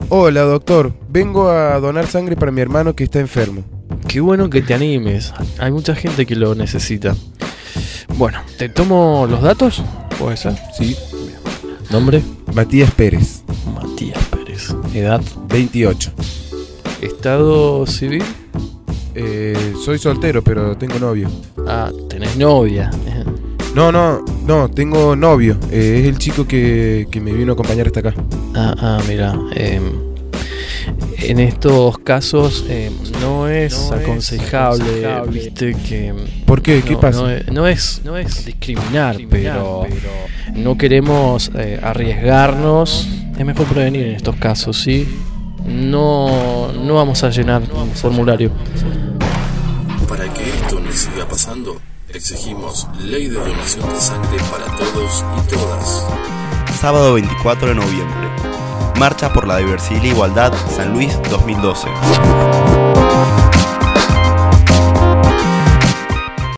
Hola, doctor. Vengo a donar sangre para mi hermano que está enfermo. Qué bueno que te animes. Hay mucha gente que lo necesita. Bueno, ¿te tomo los datos? ¿Puede ser? Sí. ¿Nombre? Matías Pérez. Matías Pérez. ¿Edad? 28. ¿Estado civil? Soy soltero, pero tengo novio. Ah, tenés novia. No, tengo novio. Es el chico que me vino a acompañar hasta acá. Mira. En estos casos no es aconsejable, viste que... ¿Por qué? ¿Qué pasa? No es discriminar, pero no queremos arriesgarnos. Es mejor prevenir en estos casos, ¿sí? No vamos a llenar un formulario. Para que esto no siga pasando, exigimos ley de donación de sangre para todos y todas. Sábado 24 de noviembre. Marcha por la Diversidad y la Igualdad, San Luis 2012.